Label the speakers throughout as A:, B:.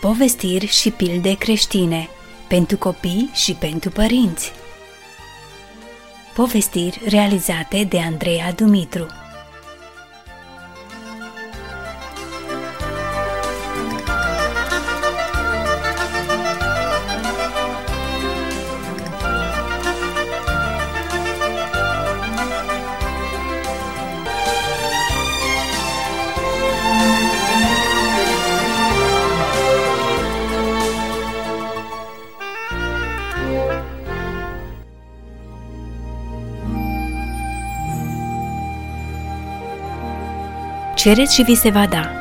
A: Povestiri și pilde creștine pentru copii și pentru părinți. Povestiri realizate de Andreea Dumitru. Cereți și vi se va da.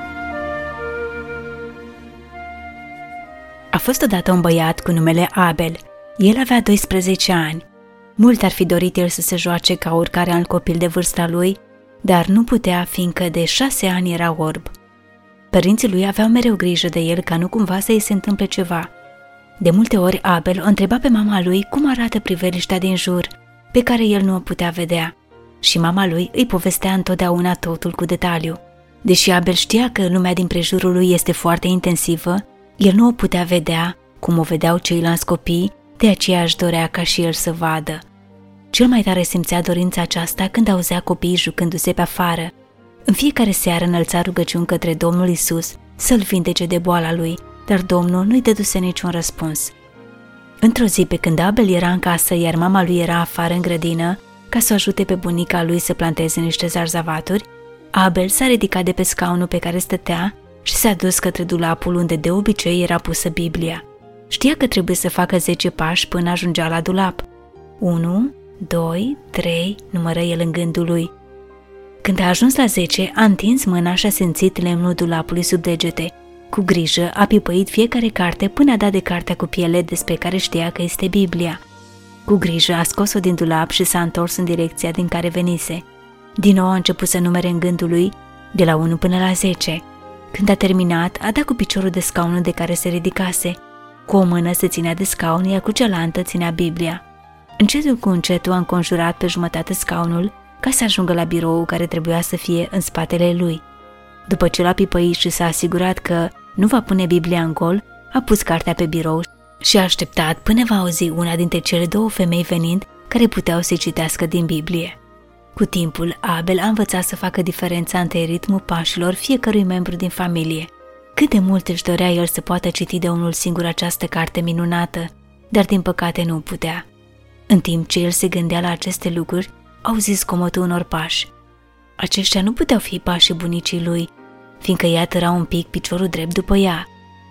A: A fost odată un băiat cu numele Abel. El avea 12 ani. Mult ar fi dorit el să se joace ca oricare alt copil de vârsta lui, dar nu putea, fiindcă de 6 ani era orb. Părinții lui aveau mereu grijă de el ca nu cumva să îi se întâmple ceva. De multe ori Abel o întreba pe mama lui cum arată priveliștea din jur, pe care el nu o putea vedea. Și mama lui îi povestea întotdeauna totul cu detaliu. Deși Abel știa că lumea din prejurul lui este foarte intensivă, el nu o putea vedea cum o vedeau ceilalți copii, de aceea își dorea ca și el să vadă. Cel mai tare simțea dorința aceasta când auzea copiii jucându-se pe afară. În fiecare seară înălța rugăciuni către Domnul Iisus să-l vindece de boala lui, dar Domnul nu-i dăduse niciun răspuns. Într-o zi, pe când Abel era în casă, iar mama lui era afară în grădină, ca să o ajute pe bunica lui să planteze niște zarzavaturi, Abel s-a ridicat de pe scaunul pe care stătea și s-a dus către dulapul unde de obicei era pusă Biblia. Știa că trebuie să facă 10 pași până ajungea la dulap. 1, 2, 3, numără el în gândul lui. Când a ajuns la 10, a întins mâna și a simțit lemnul dulapului sub degete. Cu grijă a pipăit fiecare carte până a dat de cartea cu piele despre care știa că este Biblia. Cu grijă a scos-o din dulap și s-a întors în direcția din care venise. Din nou a început să numere în gândul lui de la 1 până la 10. Când a terminat, a dat cu piciorul de scaunul de care se ridicase. Cu o mână se ținea de scaun, iar cu cealaltă ținea Biblia. Încetul cu încetul a înconjurat pe jumătate scaunul ca să ajungă la biroul care trebuia să fie în spatele lui. După ce l-a pipăit și s-a asigurat că nu va pune Biblia în gol, a pus cartea pe birou și a așteptat până va auzi una dintre cele 2 femei venind care puteau să-i citească din Biblie. Cu timpul, Abel a învățat să facă diferența între ritmul pașilor fiecărui membru din familie. Cât de mult își dorea el să poată citi de unul singur această carte minunată, dar din păcate nu putea. În timp ce el se gândea la aceste lucruri, auzi zgomotul unor pași. Aceștia nu puteau fi pașii bunicii lui, fiindcă ea tăra un pic piciorul drept după ea.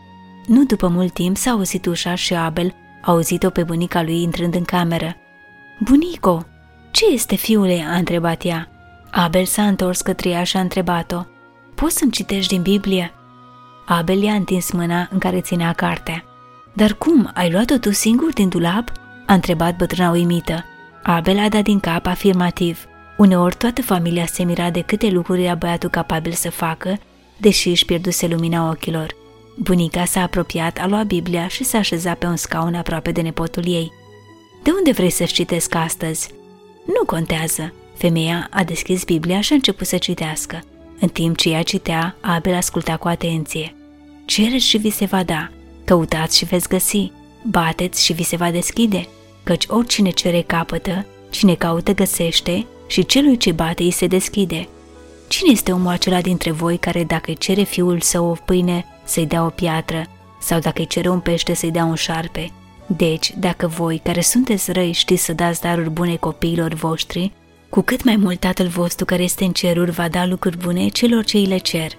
A: Nu după mult timp s-a auzit ușa și Abel a auzit-o pe bunica lui intrând în cameră. "Bunico, ce este, fiule?" a întrebat ea. Abel s-a întors către ea și a întrebat-o. "Poți să-mi citești din Biblie?" Abel i-a întins mâna în care ținea cartea. "Dar cum, ai luat-o tu singur din dulap?" a întrebat bătrâna uimită. Abel a dat din cap afirmativ. Uneori toată familia se mira de câte lucruri era băiatul capabil să facă, deși își pierduse lumina ochilor. Bunica s-a apropiat, a luat Biblia și s-a așezat pe un scaun aproape de nepotul ei. "De unde vrei să-și citesc astăzi?" "Nu contează." Femeia a deschis Biblia și a început să citească. În timp ce ea citea, Abel asculta cu atenție. "Cereți și vi se va da, căutați și veți găsi, bateți și vi se va deschide, căci oricine cere capătă, cine caută găsește și celui ce bate îi se deschide. Cine este omul acela dintre voi care dacă îi cere fiul său o pâine, să-i dea o piatră, sau dacă îi cere un pește, să-i dea un șarpe? Deci, dacă voi, care sunteți răi, știți să dați daruri bune copiilor voștri, cu cât mai mult Tatăl vostru care este în ceruri va da lucruri bune celor ce îi le cer."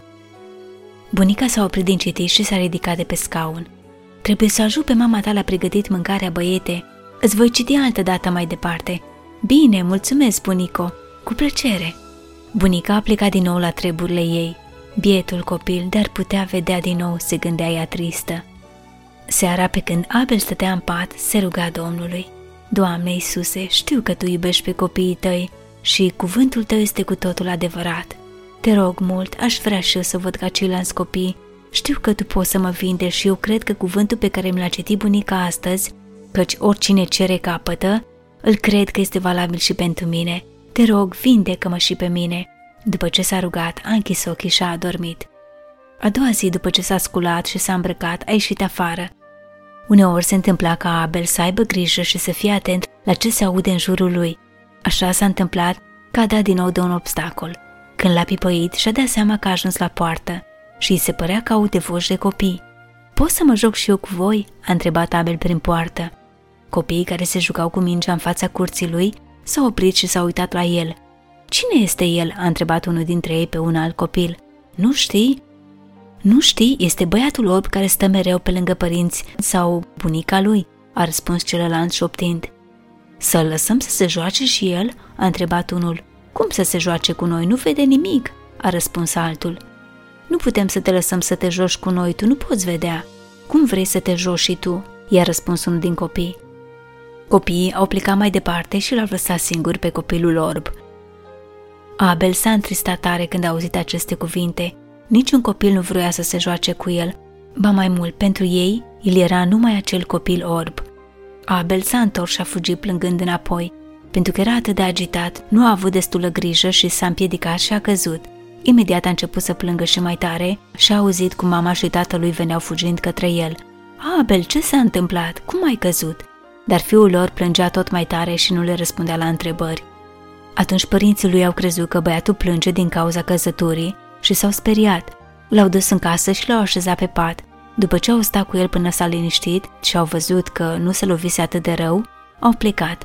A: Bunica s-a oprit din citit și s-a ridicat de pe scaun. "Trebuie să ajut pe mama ta la pregătit mâncarea, băiete. Îți voi citi altă dată mai departe." "Bine, mulțumesc, bunico, cu plăcere." Bunica a plecat din nou la treburile ei. Bietul copil, dar putea vedea din nou, se gândea ea tristă. Seara, pe când Abel stătea în pat, se ruga Domnului. "Doamne Iisuse, știu că Tu iubești pe copiii Tăi și cuvântul Tău este cu totul adevărat. Te rog mult, aș vrea și eu să văd ca ceilalți copii. Știu că Tu poți să mă vindești și eu cred că cuvântul pe care mi l-a citit bunica astăzi, căci oricine cere capătă, îl cred că este valabil și pentru mine. Te rog, vindecă-mă și pe mine." După ce s-a rugat, a închis ochii și a adormit. A doua zi, după ce s-a sculat și s-a îmbrăcat, a ieșit afară. Uneori se întâmpla ca Abel să aibă grijă și să fie atent la ce se aude în jurul lui. Așa s-a întâmplat că a dat din nou de un obstacol. Când l-a pipăit, și-a dat seama că a ajuns la poartă și îi se părea că aude voci de copii. Pot să mă joc și eu cu voi?" a întrebat Abel prin poartă. Copiii care se jucau cu mingea în fața curții lui s-au oprit și s-au uitat la el. Cine este el?" a întrebat unul dintre ei pe un alt copil. Nu știi?" Nu știi, este băiatul orb care stă mereu pe lângă părinți sau bunica lui," a răspuns celălalt șoptind. Să-l lăsăm să se joace și el?" a întrebat unul. Cum să se joace cu noi? Nu vede nimic," a răspuns altul. Nu putem să te lăsăm să te joci cu noi, tu nu poți vedea. Cum vrei să te joci și tu?" i-a răspuns unul din copii. Copiii au plecat mai departe și l-au lăsat singur pe copilul orb. Abel s-a întristat tare când a auzit aceste cuvinte. Niciun copil nu vroia să se joace cu el. Ba mai mult, pentru ei, el era numai acel copil orb. Abel s-a întors și a fugit plângând înapoi. Pentru că era atât de agitat, nu a avut destulă grijă și s-a împiedicat și a căzut. Imediat a început să plângă și mai tare și a auzit cum mama și tatălui veneau fugind către el. Abel, ce s-a întâmplat? Cum ai căzut?" Dar fiul lor plângea tot mai tare și nu le răspundea la întrebări. Atunci părinții lui au crezut că băiatul plânge din cauza căzăturii și s-au speriat. L-au dus în casă și l-au așezat pe pat. După ce au stat cu el până s-a liniștit și au văzut că nu se lovise atât de rău, au plecat.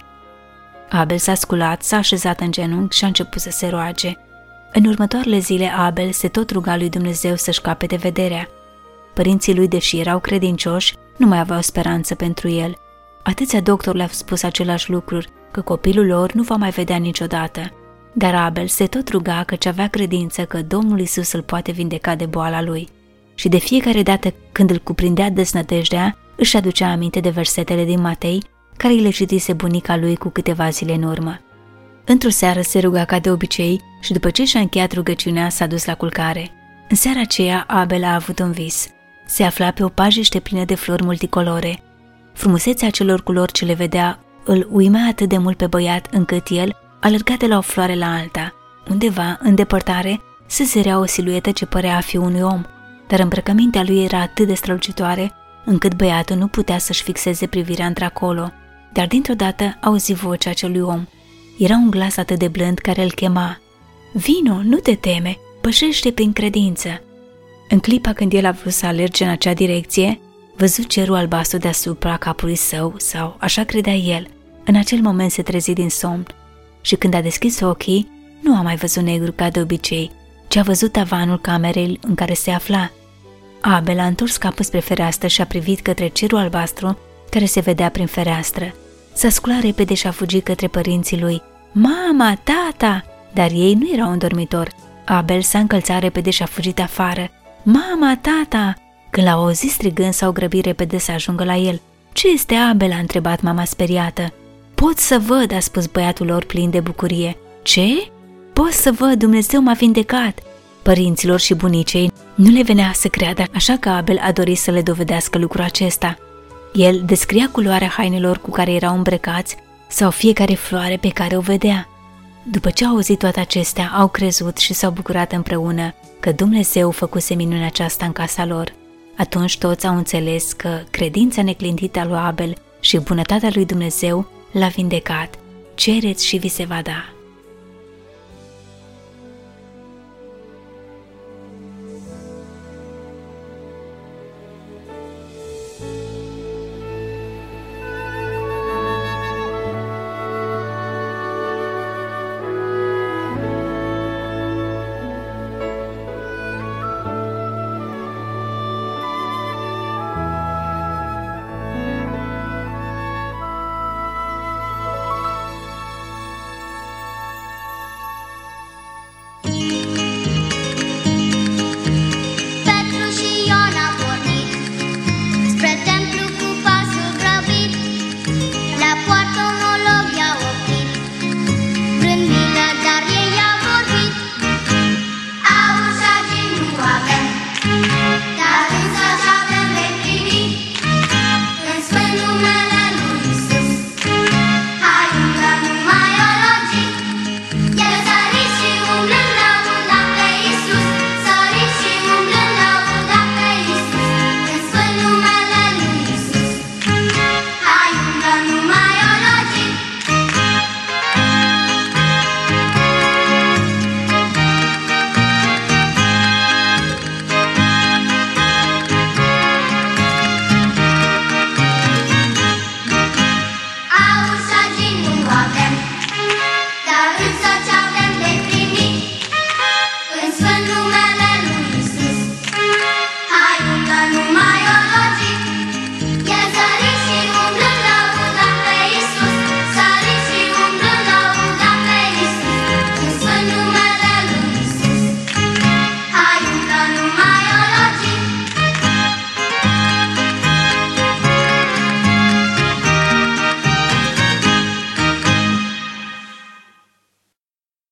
A: Abel s-a sculat, s-a așezat în genunchi și a început să se roage. În următoarele zile, Abel se tot ruga lui Dumnezeu să-și capete vederea. Părinții lui, deși erau credincioși, nu mai aveau speranță pentru el. Atâția doctori le-au spus același lucruri, că copilul lor nu va mai vedea niciodată. Dar Abel se tot ruga căci avea credință că Domnul Iisus îl poate vindeca de boala lui. Și de fiecare dată când îl cuprindea deznădejdea, își aducea aminte de versetele din Matei, care îi le citise bunica lui cu câteva zile în urmă. Într-o seară se ruga ca de obicei și după ce și-a încheiat rugăciunea s-a dus la culcare. În seara aceea Abel a avut un vis. Se afla pe o pajiște plină de flori multicolore. Frumusețea acelor culori ce le vedea îl uimea atât de mult pe băiat încât el alerga de la o floare la alta. Undeva, în depărtare, se zărea o siluetă ce părea a fi unui om, dar îmbrăcămintea lui era atât de strălucitoare încât băiatul nu putea să-și fixeze privirea într-acolo. Dar dintr-o dată auzi vocea acelui om. Era un glas atât de blând care îl chema. Vino, nu te teme, pășește prin credință. În clipa când el a vrut să alerge în acea direcție, văzut cerul albastru deasupra capului său, sau așa credea el. În acel moment se trezi din somn și când a deschis ochii, nu a mai văzut negru ca de obicei, ci a văzut tavanul camerei în care se afla. Abel a întors capul spre fereastră și a privit către cerul albastru care se vedea prin fereastră. S-a sculat repede și a fugit către părinții lui. Mama, tata! Dar ei nu erau în dormitor. Abel s-a încălțat repede și a fugit afară. Mama, tata! Când l-au auzit strigând, s-au grăbit repede să ajungă la el. Ce este, Abel? A întrebat mama speriată. Pot să văd, a spus băiatul lor plin de bucurie. Ce? Pot să văd, Dumnezeu m-a vindecat! Părinților și bunicei nu le venea să creadă, așa că Abel a dorit să le dovedească lucrul acesta. El descria culoarea hainelor cu care erau îmbrăcați sau fiecare floare pe care o vedea. După ce au auzit toate acestea, au crezut și s-au bucurat împreună că Dumnezeu făcuse minunea aceasta în casa lor. Atunci toți au înțeles că credința neclintită a lui Abel și bunătatea lui Dumnezeu l-a vindecat. Cereți și vi se va da.